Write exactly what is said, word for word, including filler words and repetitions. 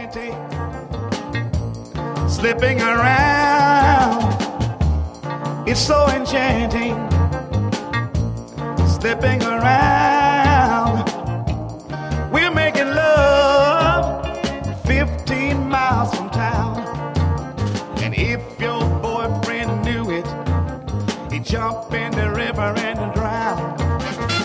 sweetie, slipping around. It's so enchanting, slipping around. We're making love fifteen miles from town. And if your boyfriend knew it, he'd jump in the river and drown.